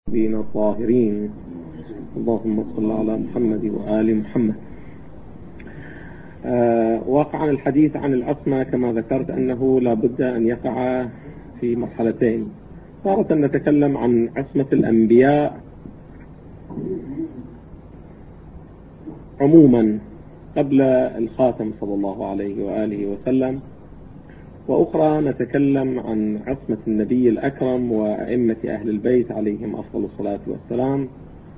بين الطاهرين. اللهم صل على محمد وآل محمد. واقعا الحديث عن العصمة كما ذكرت أنه لا بد أن يقع في مرحلتين. تارة نتكلم عن عصمة الأنبياء عموما قبل الخاتم صلى الله عليه وآله وسلم، وأخرى نتكلم عن عصمة النبي الأكرم وأئمة أهل البيت عليهم أفضل الصلاة والسلام.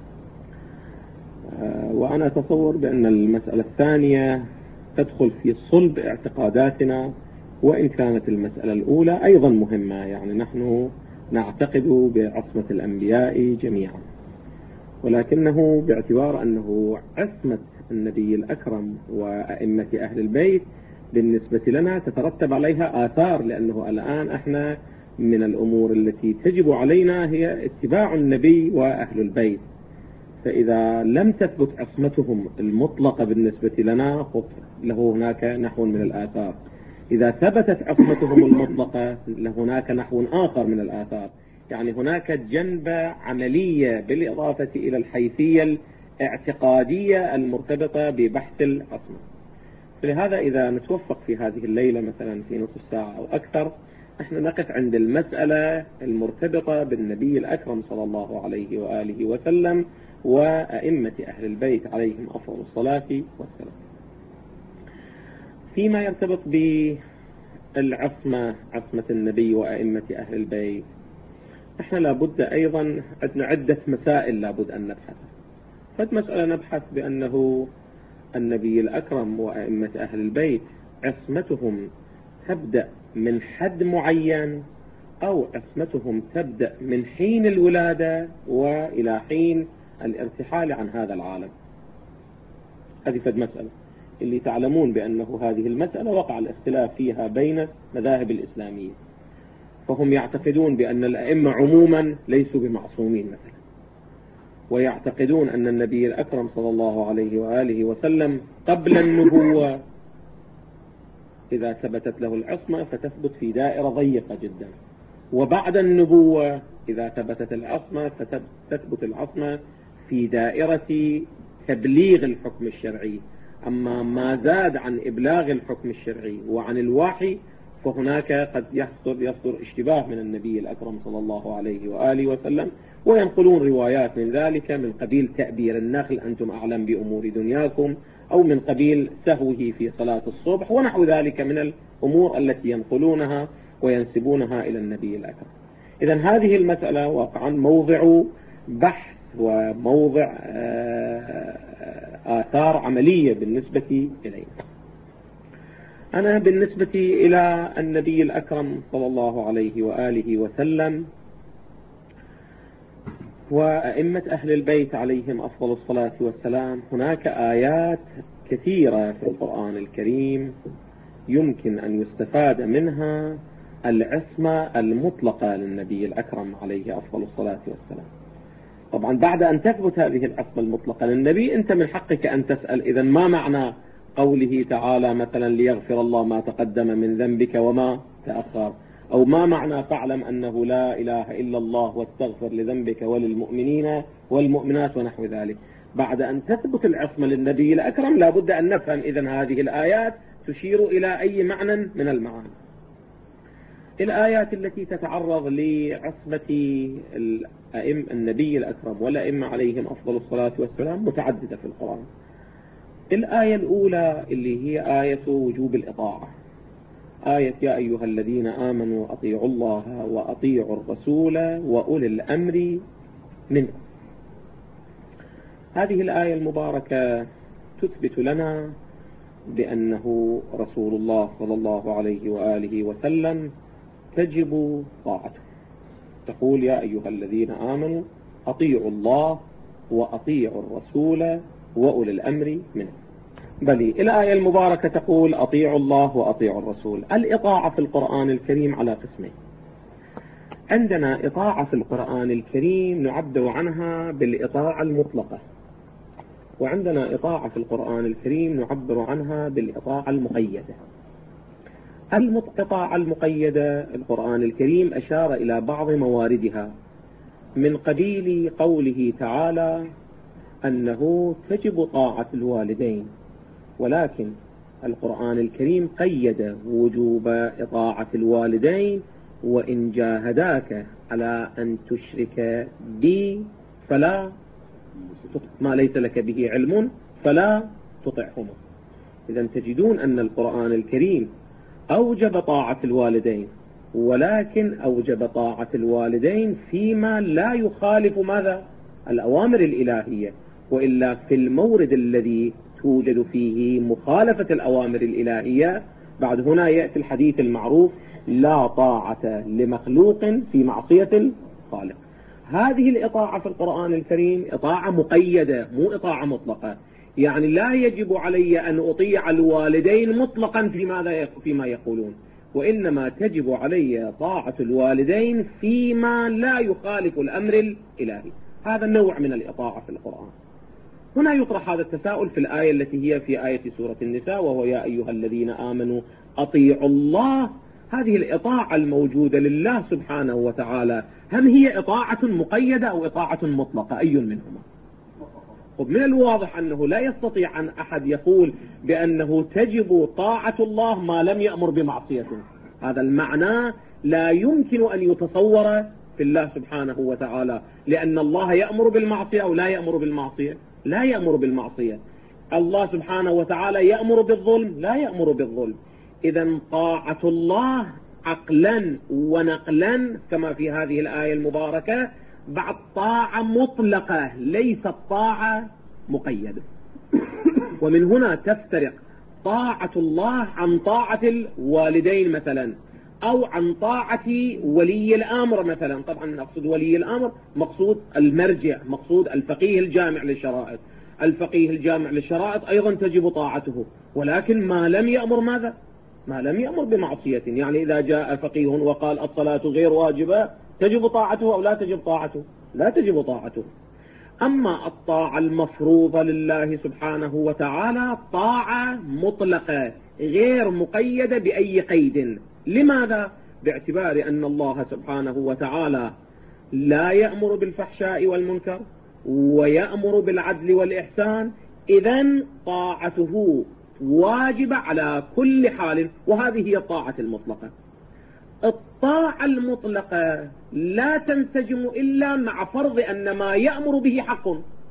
وأنا أتصور بأن المسألة الثانية تدخل في صلب اعتقاداتنا، وإن كانت المسألة الأولى أيضا مهمة، يعني نحن نعتقد بعصمة الأنبياء جميعا، ولكنه باعتبار أنه عصمة النبي الأكرم وأئمة أهل البيت بالنسبة لنا تترتب عليها آثار، لأنه الآن احنا من الأمور التي تجب علينا هي اتباع النبي وأهل البيت، فإذا لم تثبت عصمتهم المطلقة بالنسبة لنا له هناك نحو من الآثار، إذا ثبتت عصمتهم المطلقة لهناك نحو آخر من الآثار، يعني هناك جنبة عملية بالإضافة إلى الحيثية الاعتقادية المرتبطة ببحث العصمة. فلهذا إذا نتوفق في هذه الليلة مثلا في نصف ساعة أو أكثر، احنا نقف عند المسألة المرتبطة بالنبي الأكرم صلى الله عليه وآله وسلم وأئمة أهل البيت عليهم أفضل الصلاة والسلام. فيما يرتبط بالعصمة، عصمة النبي وأئمة أهل البيت، احنا لابد أيضا عندنا عدة مسائل لابد أن نبحثها. فالمسألة نبحث بأنه النبي الأكرم وأئمة أهل البيت عصمتهم تبدأ من حد معين، أو عصمتهم تبدأ من حين الولادة وإلى حين الارتحال عن هذا العالم. هذه فد مسألة اللي تعلمون بأنه هذه المسألة وقع الاختلاف فيها بين مذاهب الإسلامية، فهم يعتقدون بأن الأئمة عموما ليسوا بمعصومين مثلا، ويعتقدون أن النبي الأكرم صلى الله عليه وآله وسلم قبل النبوة إذا ثبتت له العصمة فتثبت في دائرة ضيقة جدا، وبعد النبوة إذا ثبتت العصمة فتثبت العصمة في دائرة تبليغ الحكم الشرعي. أما ما زاد عن إبلاغ الحكم الشرعي وعن الوحي فهناك قد يصدر اشتباه من النبي الأكرم صلى الله عليه وآله وسلم، وينقلون روايات من ذلك من قبيل تأبير النخل أنتم أعلم بأمور دنياكم، أو من قبيل سهوه في صلاة الصبح ونحو ذلك من الأمور التي ينقلونها وينسبونها إلى النبي الأكرم. إذن هذه المسألة واقعا موضع بحث وموضع آثار عملية بالنسبة إلينا. أنا بالنسبة إلى النبي الأكرم صلى الله عليه وآله وسلم وأئمة أهل البيت عليهم أفضل الصلاة والسلام، هناك آيات كثيرة في القرآن الكريم يمكن أن يستفاد منها العصمة المطلقة للنبي الأكرم عليه أفضل الصلاة والسلام. طبعا بعد أن تثبت هذه العصمة المطلقة للنبي، أنت من حقك أن تسأل إذن ما معنى قوله تعالى مثلا ليغفر الله ما تقدم من ذنبك وما تأخر، أو ما معنى فاعلم أنه لا إله إلا الله واستغفر لذنبك وللمؤمنين والمؤمنات ونحو ذلك. بعد أن تثبت العصمة للنبي الأكرم لابد أن نفهم إذن هذه الآيات تشير إلى أي معنى من المعاني. الآيات التي تتعرض لعصمة النبي الأكرم والأئمة عليهم أفضل الصلاة والسلام متعددة في القرآن. الآية الأولى اللي هي آية وجوب الإطاعة، آية يا أيها الذين آمنوا أطيعوا الله وأطيعوا الرسول وأولي الأمر منكم. هذه الآية المباركة تثبت لنا بأنه رسول الله صلى الله عليه وآله وسلم تجب طاعته. تقول يا أيها الذين آمنوا أطيعوا الله وأطيعوا الرسول وأولي الأمر منكم. بل الآية المباركة تقول أطيعوا الله وأطيعوا الرسول. الإطاعة في القرآن الكريم على قسمين. عندنا إطاعة في القرآن الكريم نعبر عنها بالإطاعة المطلقة، وعندنا إطاعة في القرآن الكريم نعبر عنها بالإطاعة المقيدة. الإطاعة المقيدة القرآن الكريم أشار إلى بعض مواردها، من قبيل قوله تعالى أنه تجب طاعة الوالدين، ولكن القرآن الكريم قيد وجوب إطاعة الوالدين: وإن جاهداك على أن تشرك بي فلا ما ليس لك به علم فلا تطعهما. إذن تجدون أن القرآن الكريم أوجب طاعة الوالدين، ولكن أوجب طاعة الوالدين فيما لا يخالف ماذا؟ الأوامر الإلهية، وإلا في المورد الذي توجد فيه مخالفة الأوامر الإلهية بعد هنا يأتي الحديث المعروف: لا طاعة لمخلوق في معصية الخالق. هذه الإطاعة في القرآن الكريم إطاعة مقيدة، مو إطاعة مطلقة. يعني لا يجب علي أن أطيع الوالدين مطلقا فيما يقولون، وإنما تجب علي طاعة الوالدين فيما لا يخالف الأمر الإلهي. هذا النوع من الإطاعة في القرآن. هنا يطرح هذا التساؤل في الآية التي هي في آية سورة النساء: وهو يا أيها الذين آمنوا أطيعوا الله. هذه الإطاعة الموجودة لله سبحانه وتعالى هل هي إطاعة مقيدة أو إطاعة مطلقة؟ أي منهما؟ من الواضح أنه لا يستطيع أن أحد يقول بأنه تجب طاعة الله ما لم يأمر بمعصيته. هذا المعنى لا يمكن أن يتصور في الله سبحانه وتعالى، لأن الله يأمر بالمعصية أو لا يأمر بالمعصية؟ لا يأمر بالمعصية. الله سبحانه وتعالى يأمر بالظلم؟ لا يأمر بالظلم. إذن طاعة الله عقلا ونقلا كما في هذه الآية المباركة بعد طاعة مطلقة، ليست طاعة مقيدة. ومن هنا تفترق طاعة الله عن طاعة الوالدين مثلا، أو عن طاعة ولي الأمر مثلا. طبعا نقصد ولي الأمر مقصود المرجع، مقصود الفقيه الجامع للشرائط. الفقيه الجامع للشرائط أيضا تجب طاعته، ولكن ما لم يأمر ماذا؟ ما لم يأمر بمعصية. يعني إذا جاء فقيه وقال الصلاة غير واجبة، تجب طاعته أو لا تجب طاعته؟ لا تجب طاعته. أما الطاعة المفروضة لله سبحانه وتعالى طاعة مطلقة غير مقيدة بأي قيد. لماذا؟ باعتبار أن الله سبحانه وتعالى لا يأمر بالفحشاء والمنكر ويأمر بالعدل والإحسان، إذن طاعته واجبة على كل حال، وهذه هي الطاعة المطلقة. الطاعة المطلقة لا تنسجم إلا مع فرض أن ما يأمر به حق،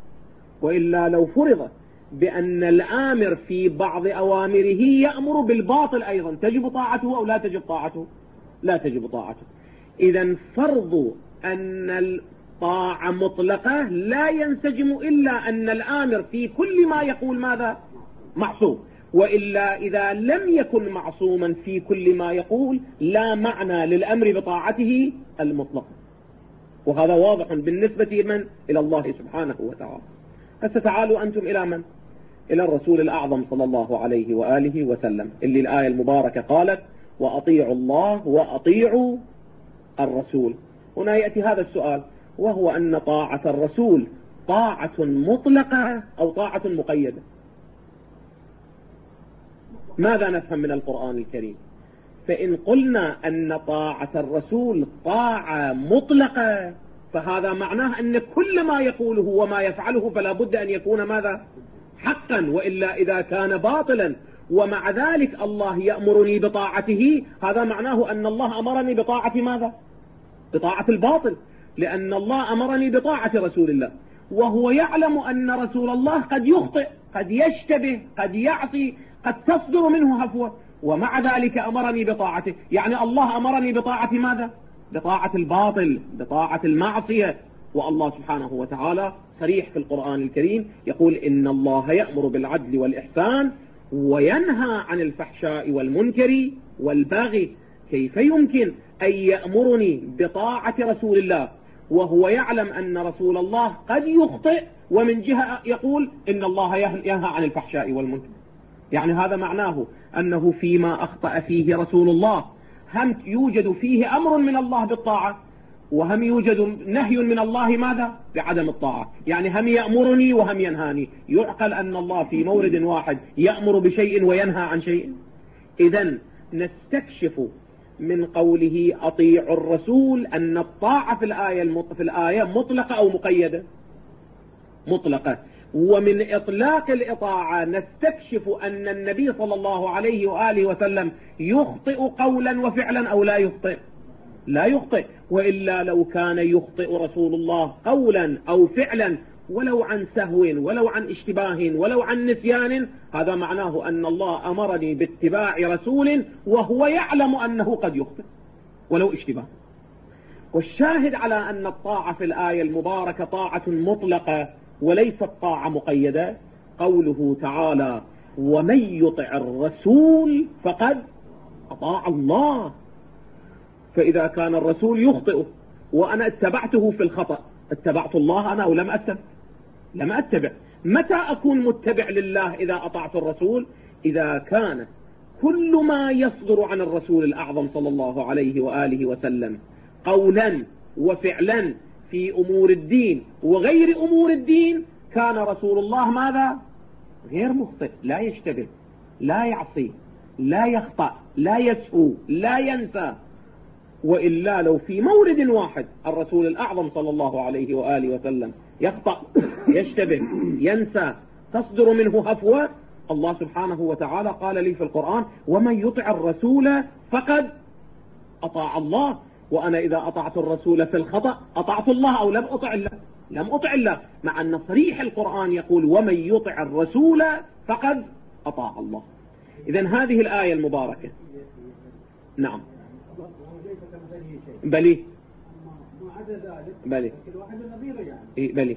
وإلا لو فرض بأن الآمر في بعض أوامره يأمر بالباطل أيضا، تجب طاعته أو لا تجب طاعته؟ لا تجب طاعته. إذن فرض أن الطاعة مطلقة لا ينسجم إلا أن الآمر في كل ما يقول ماذا؟ معصوم، وإلا إذا لم يكن معصوما في كل ما يقول لا معنى للأمر بطاعته المطلقة. وهذا واضح بالنسبة من؟ إلى الله سبحانه وتعالى. فستعالوا أنتم إلى من؟ إلى الرسول الأعظم صلى الله عليه وآله وسلم، اللي الآية المباركة قالت: وأطيعوا الله وأطيعوا الرسول. هنا يأتي هذا السؤال، وهو أن طاعة الرسول طاعة مطلقة أو طاعة مقيدة؟ ماذا نفهم من القرآن الكريم؟ فإن قلنا أن طاعة الرسول طاعة مطلقة فهذا معناه أن كل ما يقوله وما يفعله فلا بد أن يكون ماذا؟ حقا، وإلا إذا كان باطلا ومع ذلك الله يأمرني بطاعته، هذا معناه أن الله أمرني بطاعة ماذا؟ بطاعة الباطل، لأن الله أمرني بطاعة رسول الله، وهو يعلم أن رسول الله قد يخطئ، قد يشتبه، قد يعصي، قد تصدر منه هفوة، ومع ذلك أمرني بطاعته. يعني الله أمرني بطاعة ماذا؟ بطاعة الباطل، بطاعة المعصية. والله سبحانه وتعالى صريح في القرآن الكريم يقول: إن الله يأمر بالعدل والإحسان وينهى عن الفحشاء والمنكر والبغي. كيف يمكن أن يأمرني بطاعة رسول الله وهو يعلم أن رسول الله قد يخطئ، ومن جهة يقول إن الله ينهى عن الفحشاء والمنكر؟ يعني هذا معناه أنه فيما أخطأ فيه رسول الله هم يوجد فيه أمر من الله بالطاعة، وهم يوجد نهي من الله ماذا؟ بعدم الطاعة. يعني هم يأمرني وهم ينهاني. يعقل أن الله في مورد واحد يأمر بشيء وينهى عن شيء؟ إذن نستكشف من قوله أطيعوا الرسول أن الطاعة في الآية مطلقة أو مقيدة؟ مطلقة. ومن إطلاق الإطاعة نستكشف أن النبي صلى الله عليه وآله وسلم يخطئ قولا وفعلا أو لا يخطئ؟ لا يخطئ. وإلا لو كان يخطئ رسول الله قولا أو فعلا ولو عن سهو ولو عن اشتباه ولو عن نسيان، هذا معناه أن الله أمرني باتباع رسول وهو يعلم أنه قد يخطئ ولو اشتباه. والشاهد على أن الطاعة في الآية المباركة طاعة مطلقة وليست طاعة مقيدة قوله تعالى ومن يطع الرسول فقد أطاع الله. فإذا كان الرسول يخطئ وأنا اتبعته في الخطأ، اتبعت الله أنا أو لم أتبع؟ لم أتبع. متى أكون متبع لله إذا أطعت الرسول؟ إذا كان كل ما يصدر عن الرسول الأعظم صلى الله عليه وآله وسلم قولا وفعلا في أمور الدين وغير أمور الدين كان رسول الله ماذا؟ غير مخطئ، لا يشتبه، لا يعصي، لا يخطأ، لا يسهو، لا ينسى. وإلا لو في مورد واحد الرسول الأعظم صلى الله عليه وآله وسلم يخطأ، يشتبه، ينسى، تصدر منه هفوة، الله سبحانه وتعالى قال لي في القرآن ومن يطع الرسول فقد أطاع الله. وأنا إذا أطعت الرسول في الخطأ أطعت الله أو لم أطع الله؟ لم أطع الله، مع أن صريح القرآن يقول ومن يطع الرسول فقد أطاع الله. إذن هذه الآية المباركة. نعم بلي بلي بلي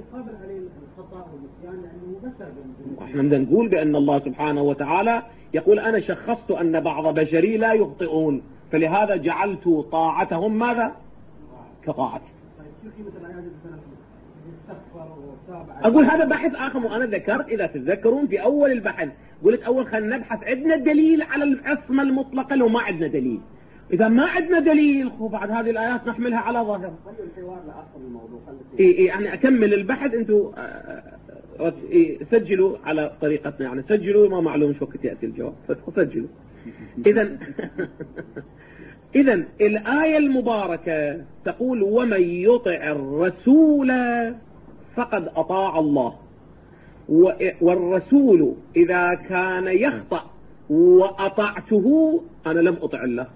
احنا بدنا نقول بأن الله سبحانه وتعالى يقول أنا شخصت أن بعض بشري لا يخطئون فلهذا جعلت طاعتهم ماذا؟ كطاعتي. أقول هذا بحث آخر. وأنا ذكرت إذا تتذكرون في أول البحث قلت أول خلينا نبحث عندنا دليل على العصمة المطلقة لو ما عندنا دليل. إذا ما عندنا دليل بعد هذه الآيات نحملها على ظاهرها. يعني أكمل البحث أنتم سجلوا على طريقتنا، يعني سجلوا ما معلوم شو وقت يأتي الجواب سجلوا. إذن الآية المباركة تقول ومن يطع الرسول فقد أطاع الله. والرسول إذا كان يخطأ وأطعته أنا لم أطع الله.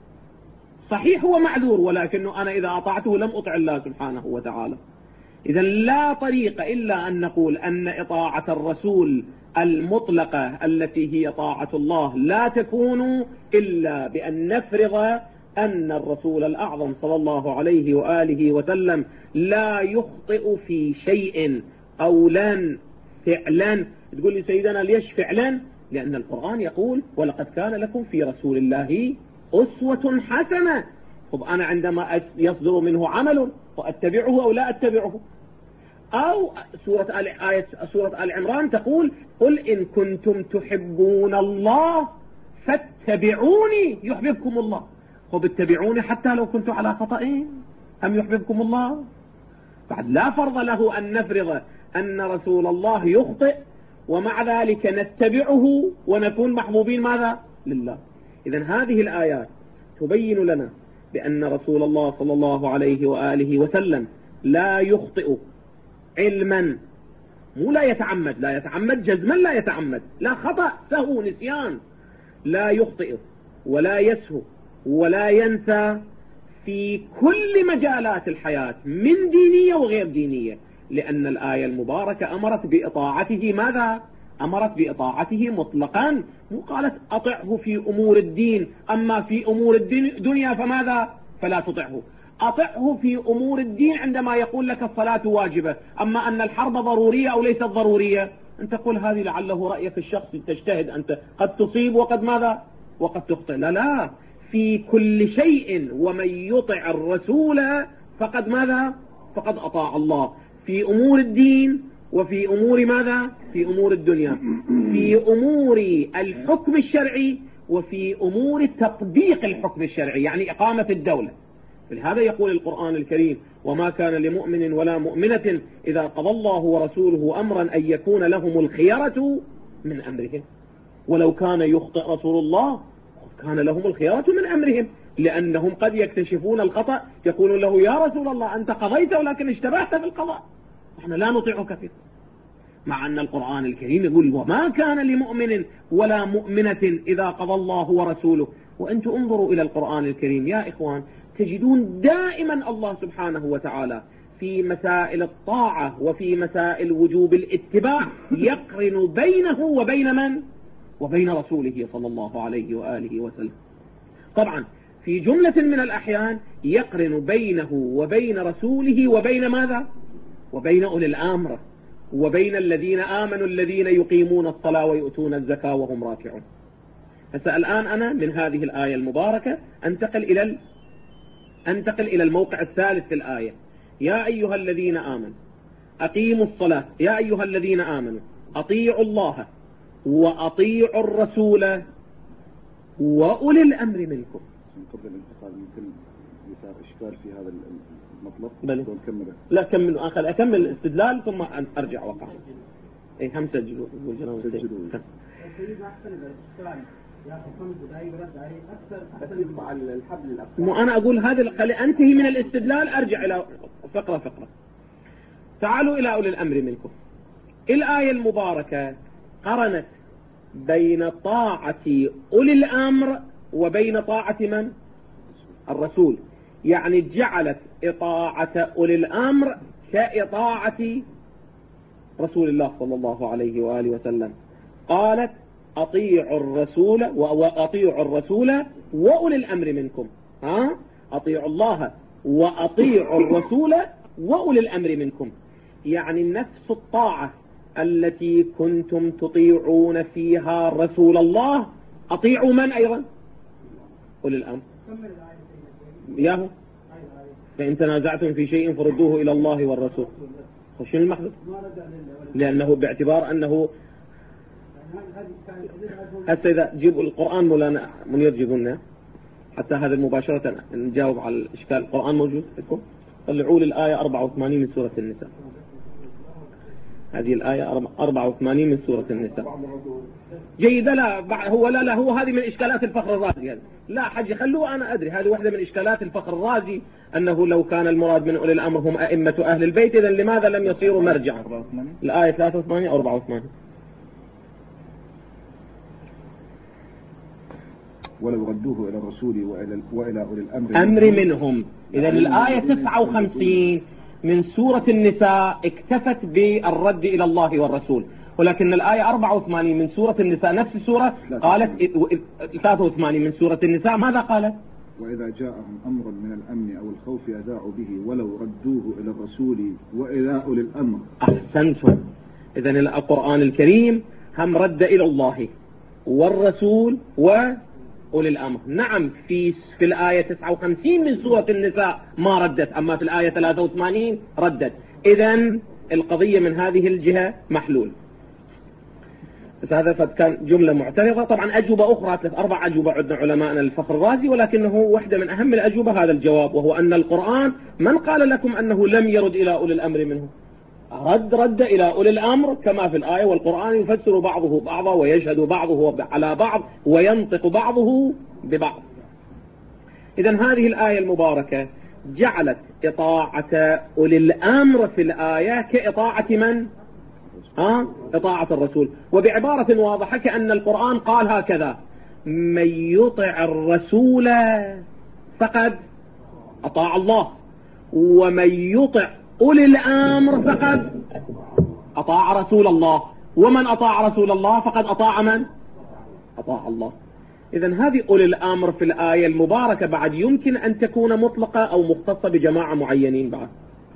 صحيح هو معذور ولكنه أنا إذا أطعته لم أطع الله سبحانه وتعالى. إذن لا طريق إلا أن نقول أن إطاعة الرسول المطلقة التي هي طاعة الله لا تكون إلا بأن نفرض أن الرسول الأعظم صلى الله عليه وآله وسلم لا يخطئ في شيء قولا فعلا. تقول لي سيدنا ليش فعلا؟ لأن القرآن يقول ولقد كان لكم في رسول الله أسوة حسنة. طب أنا عندما يصدر منه عمل وأتبعه أو لا أتبعه؟ أو سورة آل عمران تقول قل إن كنتم تحبون الله فاتبعوني يحببكم الله. طب اتبعوني حتى لو كنت على خطأ أم يحببكم الله؟ بعد لا فرض له أن نفرض أن رسول الله يخطئ ومع ذلك نتبعه ونكون محبوبين ماذا؟ لله. إذن هذه الآيات تبين لنا بأن رسول الله صلى الله عليه وآله وسلم لا يخطئ علما، مو لا يتعمد، لا يتعمد جزما، لا يتعمد، لا خطأ سهو نسيان، لا يخطئ ولا يسهو ولا ينسى في كل مجالات الحياة من دينية وغير دينية. لأن الآية المباركة أمرت بإطاعته ماذا؟ أمرت بإطاعته مطلقا، مو قالت أطعه في أمور الدين أما في أمور الدنيا فماذا؟ فلا تطعه. أطعه في أمور الدين عندما يقول لك الصلاة واجبة، أما أن الحرب ضرورية أو ليست ضرورية أنت تقول هذه لعله رأيك الشخصي تجتهد أنت، قد تصيب وقد ماذا؟ وقد تخطئ. لا في كل شيء ومن يطع الرسول فقد ماذا؟ فقد أطاع الله في أمور الدين وفي أمور ماذا؟ في أمور الدنيا، في أمور الحكم الشرعي وفي أمور تطبيق الحكم الشرعي يعني إقامة الدولة. لهذا يقول القرآن الكريم وما كان لمؤمن ولا مؤمنة إذا قضى الله ورسوله أمرا أن يكون لهم الخيرة من أمرهم ولو كان يخطئ رسول الله كان لهم الخيارة من أمرهم، لأنهم قد يكتشفون الخطأ يقولون له يا رسول الله أنت قضيت ولكن اشتبهت في القضاء، نحن لا نطيعك فيه. مع أن القرآن الكريم يقول وما كان لمؤمن ولا مؤمنة إذا قضى الله ورسوله. وأنتم انظروا إلى القرآن الكريم يا إخوان، تجدون دائما الله سبحانه وتعالى في مسائل الطاعة وفي مسائل وجوب الاتباع يقرن بينه وبين من؟ وبين رسوله صلى الله عليه وآله وسلم. طبعا في جملة من الأحيان يقرن بينه وبين رسوله وبين ماذا؟ وبين أولي الأمر، وبين الذين آمنوا الذين يقيمون الصلاة ويؤتون الزكاة وهم راكعون. الآن أنا من هذه الآية المباركة أنتقل إلى الموقع الثالث في الآية. يا أيها الذين آمنوا أقيموا الصلاة، يا أيها الذين آمنوا أطيعوا الله وأطيعوا الرسول وأولي الأمر منكم. قبل الانتقال يمكن يثار إشكال في هذا المطلب. لا كملوا، أكمل الاستدلال ثم أرجع وقع. هم سجلوا. أنا أقول هذا أنتهي من الاستدلال أرجع إلى فقرة. تعالوا إلى أولي الأمر منكم. الآية المباركة قرنت بين طاعة أولي الأمر وبين طاعة من؟ الرسول. يعني جعلت إطاعة أولي الأمر كإطاعة رسول الله صلى الله عليه وآله وسلم. قالت أطيعوا الرسول وأطيعوا الرسول وأولي الأمر منكم. أطيعوا الله وأطيعوا الرسول وأولي الأمر منكم. يعني نفس الطاعة التي كنتم تطيعون فيها رسول الله أطيعوا من أيضا؟ أولي الأمر. ياهو فإن تنازعتم في شيء فردوه إلى الله والرسول. وشنو المحدث؟ لأنه باعتبار أنه حتى إذا جيبوا القرآن مولانا منير جيبونا حتى هذا مباشرة نجاوب على الإشكال. القرآن موجود لكم؟ طلعوا لي الآية 84 من سورة النساء. هذه الآية 84 من سورة النساء. جيدة. لا هو هذه من إشكالات الفخر الرازي. لا حج خلوه، أنا أدري هذه واحدة من إشكالات الفخر الرازي، أنه لو كان المراد من أولي الأمر هم أئمة أهل البيت إذن لماذا لم يصيروا مرجعا؟ الآية 83 أو 84. ولو ردوه إلى الرسول وإلى أولي الأمر منهم. إذن الآية 59 من سورة النساء اكتفت بالرد إلى الله والرسول، ولكن الآية 84 من سورة النساء نفس السورة قالت 83 من سورة النساء ماذا قالت؟ وإذا جاءهم أمر من الأمن أو الخوف أذاعوا به ولو ردوه إلى الرسول وإلى أولي الأمر. أحسنتم. إذن القرآن الكريم هم رد إلى الله والرسول وأولي الأمر. نعم في الآية 59 من سورة النساء ما ردت، أما في الآية 83 ردت. إذن القضية من هذه الجهة محلول. بس هذا كان جملة معترضة. طبعا أجوبة أخرى 4 أجوبة عندنا علماءنا الفخر الرازي، ولكنه واحدة من أهم الأجوبة هذا الجواب، وهو أن القرآن من قال لكم أنه لم يرد إلى أولي الأمر منه؟ رد إلى أولي الأمر كما في الآية، والقرآن يفسر بعضه بعضا ويشهد بعضه على بعض وينطق بعضه ببعض. إذن هذه الآية المباركة جعلت إطاعة أولي الأمر في الآية كإطاعة من؟ إطاعة الرسول. وبعبارة واضحة كأن القرآن قال هكذا: من يطع الرسول فقد أطاع الله، ومن يطع أولي الأمر فقد أطاع رسول الله، ومن أطاع رسول الله فقد أطاع من؟ أطاع الله. إذن هذه أولي الأمر في الآية المباركة بعد يمكن أن تكون مطلقة أو مختصة بجماعة معينين. بعد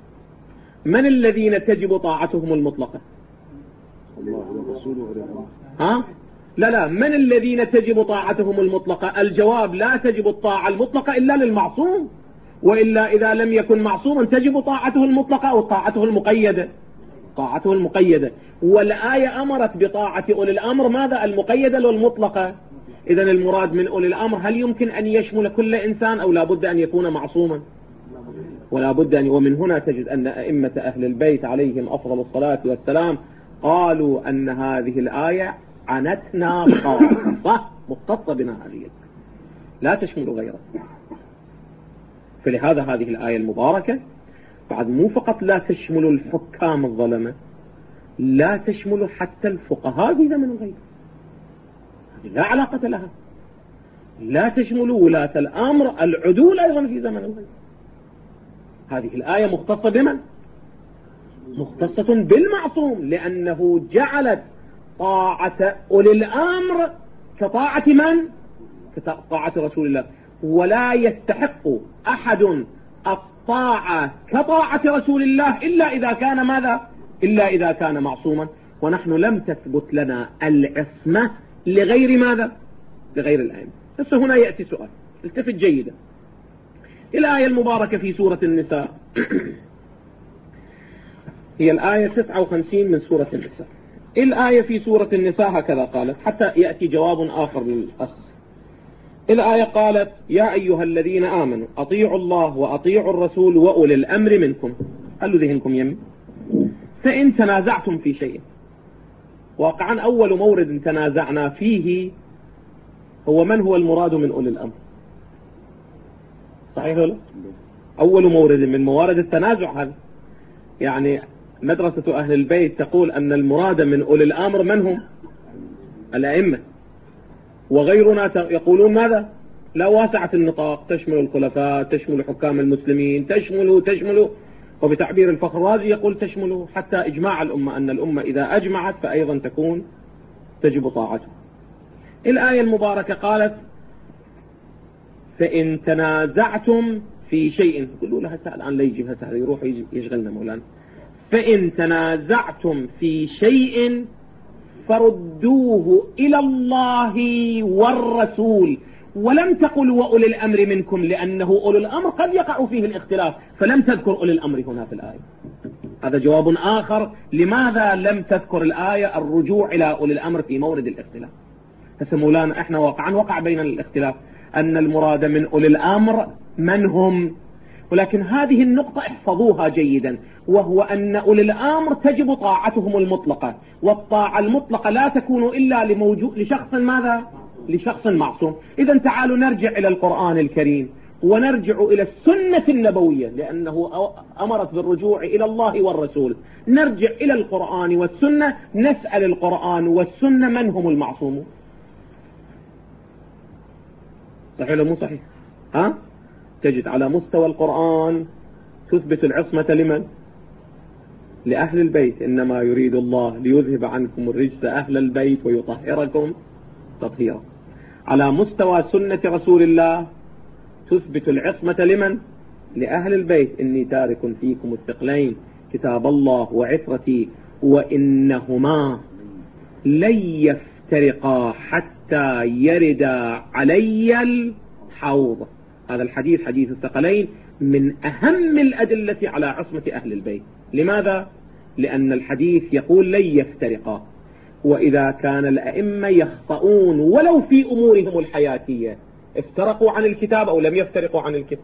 من الذين تجب طاعتهم المطلقة؟ الله والرسول وأولي الأمر. لا من الذين تجب طاعتهم المطلقة؟ الجواب لا تجب الطاعة المطلقة إلا للمعصوم، وإلا إذا لم يكن معصوما تجب طاعته المطلقة أو طاعته المقيدة. طاعته المقيدة. والآية أمرت بطاعة أولي الأمر ماذا؟ المقيدة والمطلقة. إذن المراد من أولي الأمر هل يمكن أن يشمل كل إنسان أو لا بد أن يكون معصوما؟ ولا بد أن. ومن هنا تجد أن أئمة أهل البيت عليهم أفضل الصلاة والسلام قالوا أن هذه الآية عنتنا خاصة مختصة بنا هذه. لا تشمل غيره. فلهذا هذه الآية المباركة بعد مو فقط لا تشمل الحكام الظلمة، لا تشمل حتى الفقهاء في زمن الغيب، لا علاقة لها. لا تشمل ولاة الأمر العدول أيضا في زمن الغيب. هذه الآية مختصة بمن؟ مختصة بالمعصوم، لأنه جعلت طاعة أولي الأمر كطاعة من؟ كطاعة رسول الله، ولا يستحق أحد الطاعة كطاعة رسول الله إلا إذا كان ماذا؟ إلا إذا كان معصوما. ونحن لم تثبت لنا العصمة لغير ماذا؟ لغير الأئمة. بس هنا يأتي سؤال، التفت جيدا. الآية المباركة في سورة النساء هي الآية 59 من سورة النساء. الآية في سورة النساء هكذا قالت، حتى يأتي جواب آخر للأخ. الآية قالت: يا أيها الذين آمنوا أطيعوا الله وأطيعوا الرسول وأولي الأمر منكم. قالوا ذهنكم يمي. فإن تنازعتم في شيء، واقعا أول مورد تنازعنا فيه هو من هو المراد من أولي الأمر. صحيح ولا؟ أول مورد من موارد التنازع هذا. يعني مدرسة أهل البيت تقول أن المراد من أولي الأمر من هم؟ الأئمة. وغيرنا يقولون ماذا؟ لا واسعة النطاق، تشمل الخلفاء، تشمل حكام المسلمين، تشمل وبتعبير الفخر الرازي يقول تشمل حتى إجماع الأمة، أن الأمة إذا أجمعت فأيضا تجب طاعته. الآية المباركة قالت: فإن تنازعتم في شيء. قلوا لها سأل الآن لا يجي هسه يروح يشغلنا مولانا. فإن تنازعتم في شيء فردوه إلى الله والرسول. ولم تقل وأولي الأمر منكم، لأنه أولي الأمر قد يقع فيه الاختلاف، فلم تذكر أولي الأمر هنا في الآية. هذا جواب آخر لماذا لم تذكر الآية الرجوع إلى أولي الأمر في مورد الاختلاف. هسه مولانا احنا وقع بين الاختلاف أن المراد من أولي الأمر من هم، ولكن هذه النقطة احفظوها جيدا، وهو أن أولي الأمر تجب طاعتهم المطلقة، والطاعة المطلقة لا تكون إلا لشخص ماذا؟ لشخص معصوم. إذا تعالوا نرجع إلى القرآن الكريم ونرجع إلى السنة النبوية، لأنه أمرت بالرجوع إلى الله والرسول. نرجع إلى القرآن والسنة، نسأل القرآن والسنة من هم المعصومون. صحيح ولا مو صحيح؟ تجد على مستوى القرآن تثبت العصمة لمن؟ لأهل البيت. إنما يريد الله ليذهب عنكم الرجس أهل البيت ويطهركم تطهيرا. على مستوى سنة رسول الله تثبت العصمة لمن؟ لأهل البيت. إني تارك فيكم الثقلين كتاب الله وعترتي وإنهما لن يفترقا حتى يردا علي الحوض. هذا الحديث حديث الثقلين من أهم الأدلة على عصمة أهل البيت. لماذا؟ لأن الحديث يقول لن يفترقا. وإذا كان الأئمة يخطئون ولو في أمورهم الحياتية، افترقوا عن الكتاب أو لم يفترقوا عن الكتاب؟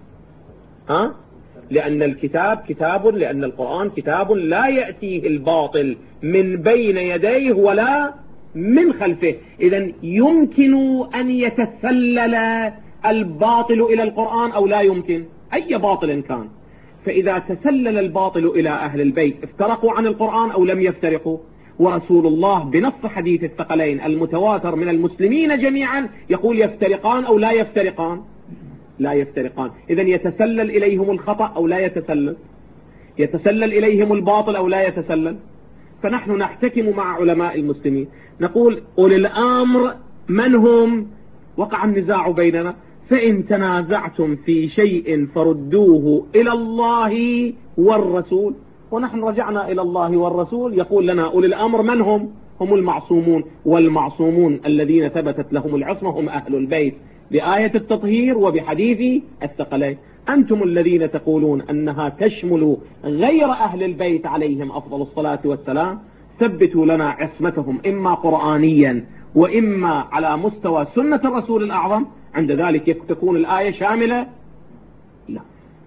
لأن الكتاب كتاب، لأن القرآن كتاب لا يأتيه الباطل من بين يديه ولا من خلفه. إذن يمكن أن يتسلل الباطل إلى القرآن أو لا يمكن، أي باطل كان. فإذا تسلل الباطل إلى أهل البيت افترقوا عن القرآن أو لم يفترقوا. ورسول الله بنص حديث الثقلين المتواتر من المسلمين جميعا يقول يفترقان أو لا يفترقان؟ لا يفترقان. إذن يتسلل إليهم الخطأ أو لا يتسلل؟ يتسلل إليهم الباطل أو لا يتسلل؟ فنحن نحتكم مع علماء المسلمين نقول أولي الأمر من هم؟ وقع النزاع بيننا. فإن تنازعتم في شيء فردوه إلى الله والرسول. ونحن رجعنا إلى الله والرسول، يقول لنا أولي الأمر من هم؟ هم المعصومون، والمعصومون الذين ثبتت لهم العصمة هم أهل البيت بآية التطهير وبحديث الثقلين. أنتم الذين تقولون أنها تشمل غير أهل البيت عليهم أفضل الصلاة والسلام، ثبتوا لنا عصمتهم إما قرآنيا وإما على مستوى سنة الرسول الأعظم، عند ذلك تكون الآية شاملة. لا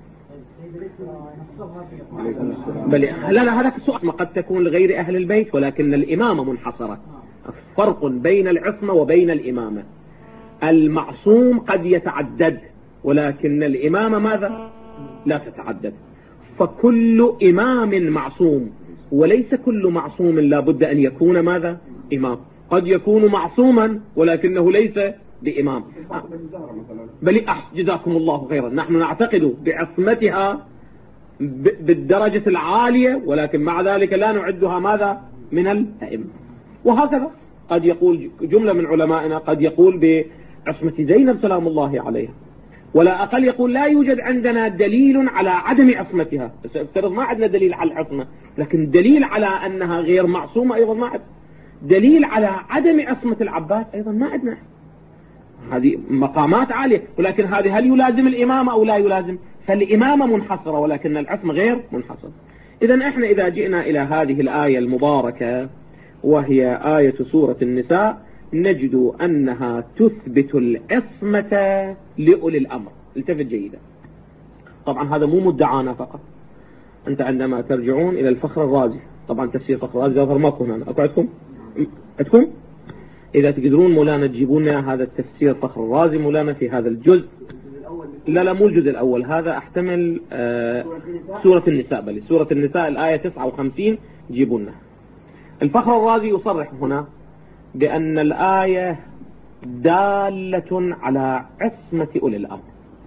بل لا هذا السؤال قد تكون لغير أهل البيت ولكن الإمامة منحصرة. فرق بين العصمة وبين الإمامة. المعصوم قد يتعدد، ولكن الإمامة ماذا؟ لا تتعدد. فكل إمام معصوم، وليس كل معصوم لا بد أن يكون ماذا؟ إمام. قد يكون معصوما ولكنه ليس بإمام. بل جزاكم الله خيرا، نحن نعتقد بعصمتها بالدرجة العالية، ولكن مع ذلك لا نعدها ماذا؟ من الأئمة. وهكذا قد يقول جملة من علمائنا، قد يقول بعصمة زينب سلام الله عليها، ولا أقل يقول لا يوجد عندنا دليل على عدم عصمتها. بس افترض ما عندنا دليل على العصمة، لكن دليل على أنها غير معصومة أيضا ما عندنا. دليل على عدم عصمة العباس أيضا ما عندنا. هذه مقامات عالية، ولكن هذه هل يلازم الإمامة أو لا يلازم؟ فالإمامة منحصرة ولكن العصمة غير منحصرة. إذن إحنا إذا جئنا إلى هذه الآية المباركة وهي آية سورة النساء، نجد أنها تثبت العصمة لأولي الأمر. التفت جيدا، طبعا هذا مو مدعانا فقط. أنت عندما ترجعون إلى الفخر الرازي، طبعا تفسير فخر الرازي ظهر ماكو هنا، أكو عندكم؟ إذا تقدرون مولانا تجيبون هذا التفسير فخر الرازي مولانا في هذا الجزء. لا مو الجزء الأول، هذا احتمل سورة النساء، بل سورة النساء الآية 59 جيبونها. الفخر الرازي يصرح هنا بأن الآية دالة على عصمة أولي الأمر،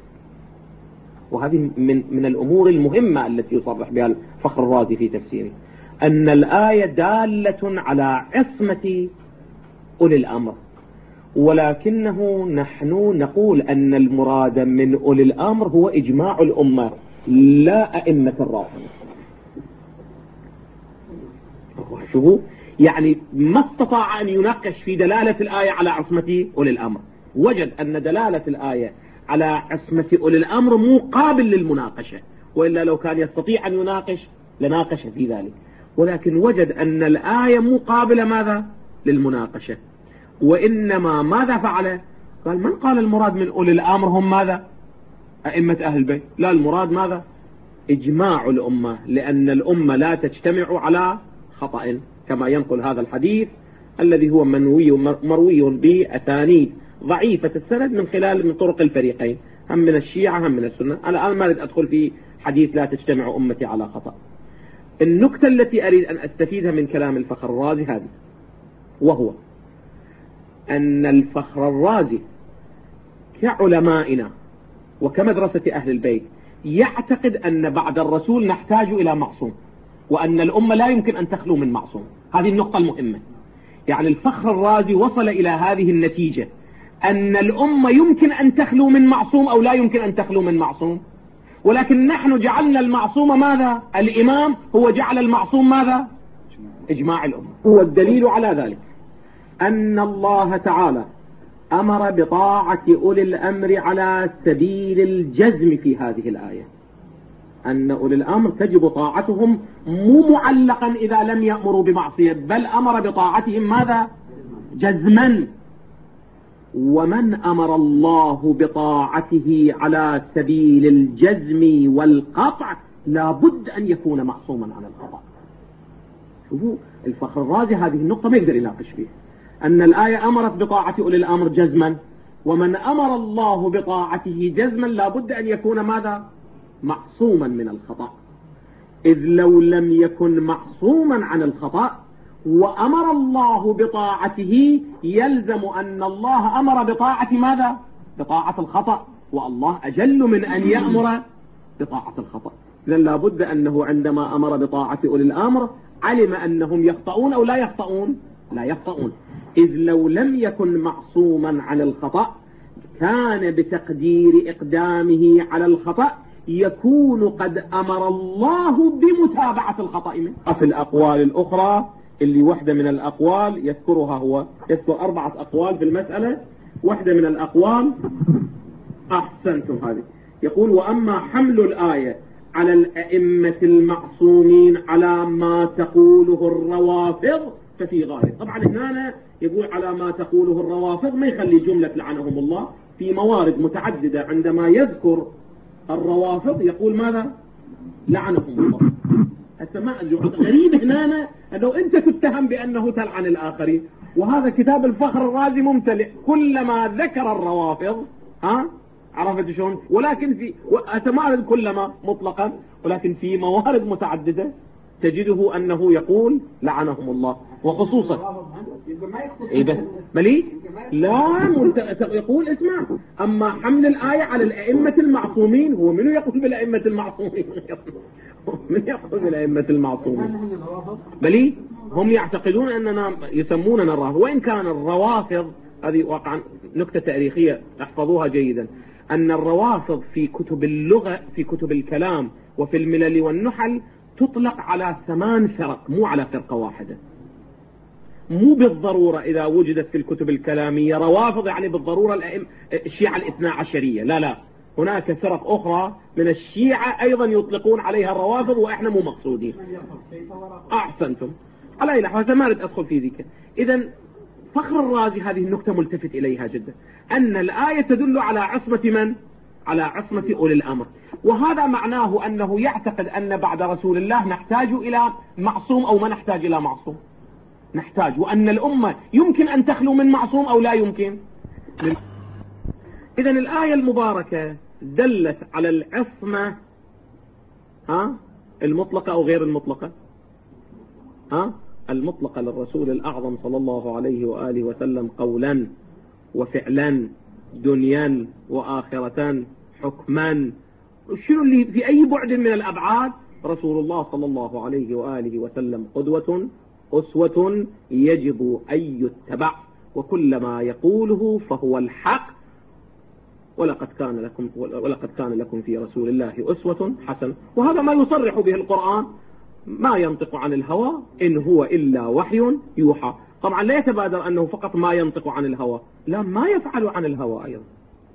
وهذه من الأمور المهمة التي يصرح بها الفخر الرازي في تفسيره، أن الآية دالة على عصمة أولي الأمر، ولكنه نحن نقول أن المراد من أولي الأمر هو إجماع الأمة لا أئمة الرافضة. شوفوا، يعني ما استطاع أن يناقش في دلالة الآية على عصمة أولي الأمر، وجد أن دلالة الآية على عصمة أولي الأمر مو قابل للمناقشة، وإلا لو كان يستطيع أن يناقش لناقش في ذلك، ولكن وجد أن الآية مو قابلة ماذا؟ للمناقشة. وإنما ماذا فعل؟ قال من قال المراد من أولي الأمر هم ماذا؟ أئمة أهل البيت. لا، المراد ماذا؟ إجماع الأمة، لأن الأمة لا تجتمع على خطأ، كما ينقل هذا الحديث الذي هو مروي بأسانيد ضعيفة السند من طرق الفريقين، هم من الشيعة هم من السنة. أنا الآن ما أريد أدخل في حديث لا تجتمع أمتي على خطأ. النكتة التي أريد أن أستفيدها من كلام الفخر الرازي هذه، وهو أن الفخر الرازي كعلمائنا وكمدرسة أهل البيت يعتقد أن بعد الرسول نحتاج إلى معصوم، وأن الأمة لا يمكن أن تخلو من معصوم. هذه النقطة المهمة. يعني الفخر الرازي وصل إلى هذه النتيجة، أن الأمة يمكن أن تخلو من معصوم أو لا يمكن أن تخلو من معصوم، ولكن نحن جعلنا المعصوم ماذا؟ الإمام. هو جعل المعصوم ماذا؟ إجماع الأمة. هو الدليل على ذلك أن الله تعالى أمر بطاعة أولي الأمر على سبيل الجزم في هذه الآية، أن أولي الأمر تجب طاعتهم مو معلقا إذا لم يأمروا بمعصية، بل أمر بطاعتهم ماذا؟ جزما. ومن أمر الله بطاعته على سبيل الجزم والقطع لا بد أن يكون معصوما عن الخطأ. شوفوا الفخر الرازي هذه النقطة ما يقدر يناقش فيها، أن الآية أمرت بطاعة أولي الأمر جزما، ومن أمر الله بطاعته جزما لا بد أن يكون ماذا؟ معصوما من الخطأ. إذ لو لم يكن معصوما عن الخطأ وأمر الله بطاعته يلزم أن الله أمر بطاعة ماذا؟ بطاعة الخطأ، والله أجل من أن يأمر بطاعة الخطأ. إذن لا بد أنه عندما أمر بطاعة أولي الأمر علم أنهم يخطئون أو لا يخطئون؟ لا يخطئون. إذ لو لم يكن معصوما عن الخطأ كان بتقدير إقدامه على الخطأ يكون قد أمر الله بمتابعة الخطأ منه. في الأقوال الأخرى اللي واحدة من الأقوال يذكرها، هو يذكر 4 أقوال في المسألة. واحدة من الأقوال أحسنتم هذه، يقول وأما حمل الآية على الأئمة المعصومين على ما تقوله الروافض ففي غاية. طبعا هنا يقول على ما تقوله الروافض، ما يخلي جملة لعنهم الله. في موارد متعددة عندما يذكر الروافض يقول ماذا؟ لعنهم الله. غريب هنا أنه أنت تتهم بأنه تلعن الآخرين، وهذا كتاب الفخر الرازي ممتلئ كلما ذكر الروافض عرفت شلون، ولكن في أتمارد كلما مطلقا، ولكن في موارد متعددة تجده أنه يقول لعنهم الله، وخصوصا ملي لا يقول اسمع، أما حمل الآية على الأئمة المعصومين، هو منو يقول بالأئمة المعصومين؟ من يقول بالأئمة المعصومين؟ ملي هم يعتقدون أننا يسموننا الرافض، وإن كان الروافض هذه واقعا نكتة تاريخية احفظوها جيدا، أن الروافض في كتب اللغة في كتب الكلام وفي الملل والنحل تطلق على 8 فرق، مو على فرقة واحدة. مو بالضرورة إذا وجدت في الكتب الكلامية روافض يعني بالضرورة الشيعة الاثنا عشرية، لا، هناك فرق أخرى من الشيعة أيضا يطلقون عليها الروافض وإحنا مو مقصودين. أحسنتم. على أي لحظة ما أريد أدخل في ذيك. إذن فخر الرازي هذه النكتة ملتفت إليها جدا، أن الآية تدل على عصمة من؟ على عصمة أولي الأمر، وهذا معناه أنه يعتقد أن بعد رسول الله نحتاج إلى معصوم أو ما نحتاج إلى معصوم، نحتاج، وأن الأمة يمكن أن تخلو من معصوم أو لا يمكن. إذن الآية المباركة دلت على العصمة المطلقة أو غير المطلقة؟ المطلقة للرسول الأعظم صلى الله عليه وآله وسلم قولا وفعلا، دنيا وآخرة، حكما، شنو اللي في أي بعد من الأبعاد رسول الله صلى الله عليه وآله وسلم قدوة أسوة يجب أن يتبع، وكل ما يقوله فهو الحق، ولقد كان لكم في رسول الله أسوة حسنة. وهذا ما يصرح به القرآن، ما ينطق عن الهوى إن هو إلا وحي يوحى. طبعا لا يتبادر أنه فقط ما ينطق عن الهوى، لا، ما يفعل عن الهوى أيضا،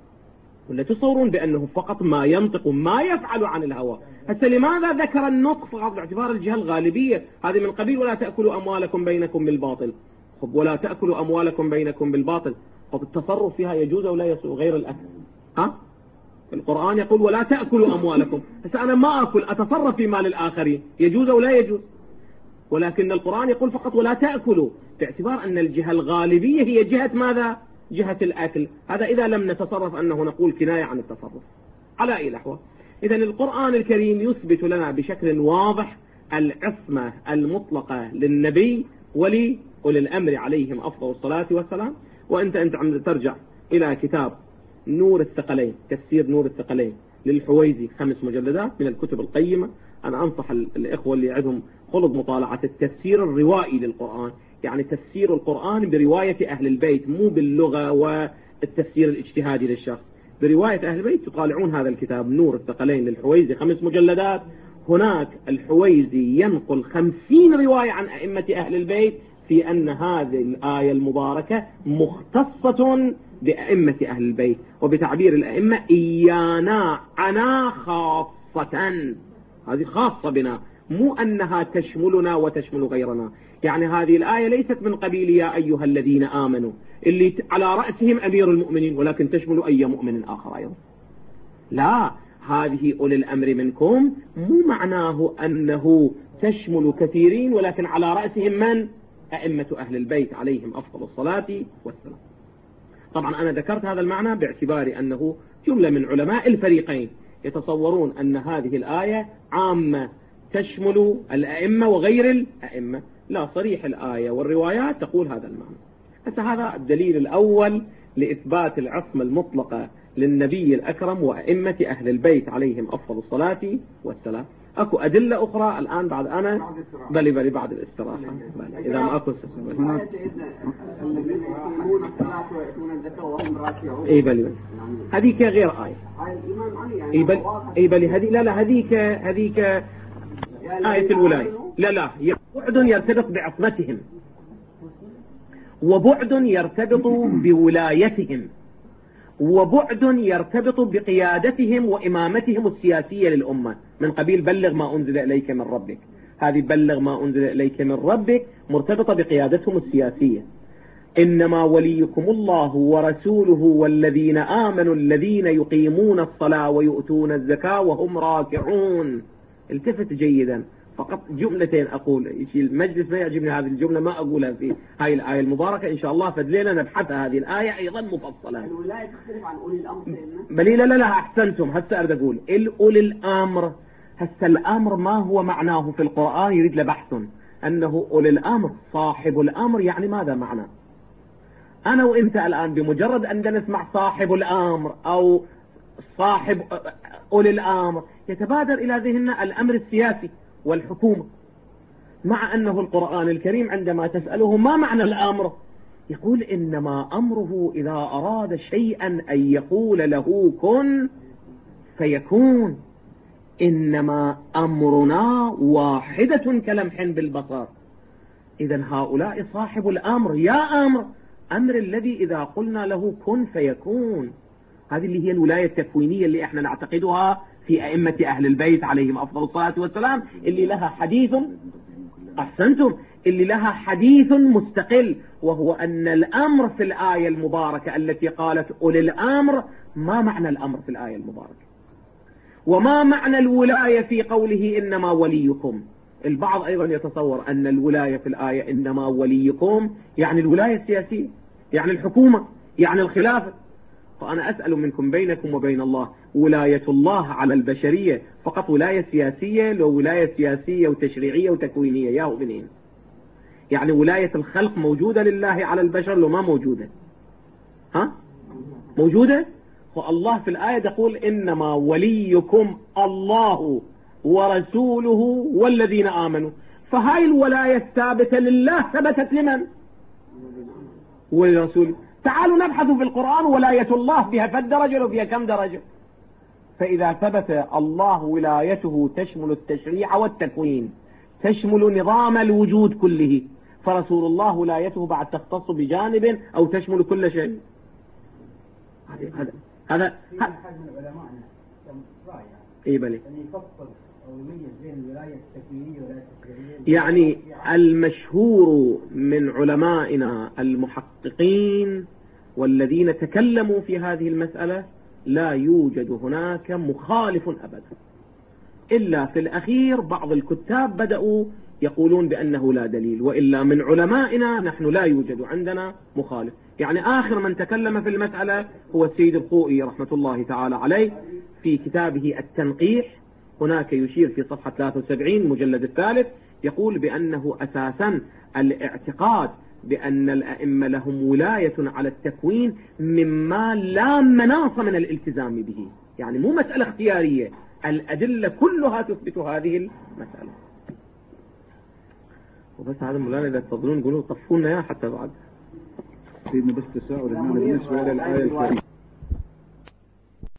ولا تصورون بأنه فقط ما ينطق ما يفعل عن الهوى. هسه لماذا ذكر النطق فقط باعتبار الجهة الغالبية؟ هذه من قبيل ولا تأكلوا أموالكم بينكم بالباطل. خب ولا تأكلوا أموالكم بينكم بالباطل، طب التصرف فيها يجوز أو لا يسوء غير الأكل؟ القرآن يقول ولا تأكلوا أموالكم، هسه أنا ما أكل أتصرف في مال الآخرين، يجوز أو لا يجوز؟ ولكن القرآن يقول فقط ولا تأكلوا، باعتبار أن الجهة الغالبية هي جهة ماذا؟ جهة الأكل. هذا إذا لم نتصرف أنه نقول كناية عن التصرف. على أي لحظة، إذن القرآن الكريم يثبت لنا بشكل واضح العصمة المطلقة للنبي ولأولي الأمر عليهم أفضل الصلاة والسلام. وأنت عم ترجع إلى كتاب نور الثقلين، تفسير نور الثقلين للحويزي، 5 مجلدات من الكتب القيمة. أنا أنصح الإخوة اللي عندهم خلط مطالعة التفسير الروائي للقرآن، يعني تفسير القرآن برواية أهل البيت، مو باللغة والتفسير الاجتهادي للشخص، برواية أهل البيت. تطالعون هذا الكتاب نور الثقلين للحويزي، 5 مجلدات. هناك الحويزي ينقل 50 رواية عن أئمة أهل البيت في أن هذه الآية المباركة مختصة بأئمة أهل البيت، وبتعبير الأئمة إيانا عنا خاصة، هذه خاصة بنا، مو أنها تشملنا وتشمل غيرنا. يعني هذه الآية ليست من قبيل يا أيها الذين آمنوا اللي على رأسهم أمير المؤمنين، ولكن تشمل أي مؤمن آخر أيضا. لا، هذه أولي الأمر منكم مو معناه أنه تشمل كثيرين، ولكن على رأسهم من؟ أئمة أهل البيت عليهم أفضل الصلاة والسلام. طبعا أنا ذكرت هذا المعنى باعتبار أنه جملة من علماء الفريقين يتصورون أن هذه الآية عامة تشمل الأئمة وغير الأئمة. لا، صريح الآية والروايات تقول هذا المعنى. هذا الدليل الأول لإثبات العصمة المطلقة للنبي الأكرم وأئمة أهل البيت عليهم أفضل الصلاة والسلام. أكو أدلة أخرى الآن بعد أنا بلي بعد الاستراحة، إذا ما أكو الذين يقيمون الصلاة ويؤتون الزكاة وهم راكعون. إيه بلي هذيك غير آية. إيه بلي هذيك لا هذيك آية الولاية. لا بعد يرتبط بعصمتهم، وبعد يرتبط بولايتهم، وبعد يرتبط بقيادتهم وإمامتهم السياسية للأمة، من قبيل بلغ ما أنزل إليك من ربك. هذه بلغ ما أنزل إليك من ربك مرتبطة بقيادتهم السياسية. إنما وليكم الله ورسوله والذين آمنوا الذين يقيمون الصلاة ويؤتون الزكاة وهم راكعون. التفت جيدا، فقط جملتين أقول، المجلس ما يعجبني هذه الجملة ما أقولها في هاي الآية المباركة إن شاء الله، فدلينا نبحث هذه الآية أيضا مفصلة. الولاية تختلف عن أولي الأمر سيدنا؟ بلي لا أحسنتم. هسه أريد أقول أولي الأمر، هسه الأمر ما هو معناه في القرآن يريد له بحث، أنه أولي الأمر صاحب الأمر، يعني ماذا معنى؟ أنا وإنت الآن بمجرد أن نسمع صاحب الأمر أو صاحب أولي الأمر يتبادر إلى ذهننا الأمر السياسي والحكومة، مع أنه القرآن الكريم عندما تسأله ما معنى الأمر يقول إنما أمره إذا أراد شيئا أن يقول له كن فيكون، إنما أمرنا واحدة كلمح بالبصر. إذن هؤلاء صاحب الأمر، يا أمر الذي إذا قلنا له كن فيكون. هذه اللي هي الولاية التكوينية اللي احنا نعتقدها في أئمة أهل البيت عليهم أفضل الصلاة والسلام، اللي لها حديث، أحسنتم، اللي لها حديث مستقل، وهو أن الأمر في الآية المباركة التي قالت أولي الأمر، ما معنى الأمر في الآية المباركة؟ وما معنى الولاية في قوله إنما وليكم؟ البعض أيضا يتصور أن الولاية في الآية إنما وليكم يعني الولاية السياسية، يعني الحكومة، يعني الخلافة. فأنا أسأل منكم بينكم وبين الله، ولاية الله على البشرية فقط ولاية سياسية؟ لو ولاية سياسية وتشريعية وتكوينية يا ابنين، يعني ولاية الخلق موجودة لله على البشر لو ما موجودة؟ ها؟ موجودة؟ والله في الآية يقول إنما وليكم الله ورسوله والذين آمنوا، فهاي الولاية الثابتة لله ثبتت لمن؟ ولرسوله. تعالوا نبحث في القرآن ولاية الله بها فالدرجة وفيها كم درجة؟ فإذا ثبت الله ولايته تشمل التشريع والتكوين، تشمل نظام الوجود كله، فرسول الله ولايته بعد تختص بجانب أو تشمل كل شيء. هذا من علمائنا إيه بلي يفصل أو يميز بين الولاية التكوينية والولاية التشريعية. يعني المشهور من علمائنا المحققين والذين تكلموا في هذه المسألة لا يوجد هناك مخالف أبدا، إلا في الأخير بعض الكتاب بدأوا يقولون بأنه لا دليل، وإلا من علمائنا نحن لا يوجد عندنا مخالف. يعني آخر من تكلم في المسألة هو السيد الخوئي رحمة الله تعالى عليه في كتابه التنقيح، هناك يشير في صفحة 73 المجلد الثالث، يقول بأنه أساسا الاعتقاد بأن الأئمة لهم ولاية على التكوين مما لا مناص من الالتزام به، يعني مو مسألة اختيارية، الأدلة كلها تثبت هذه المسألة. وبس هذا مولانا إذا تفضلون قولوا طفونا يا حتى بعد. سيدنا بس تساؤل هنا بالنسبة إلى الآية الكريمة.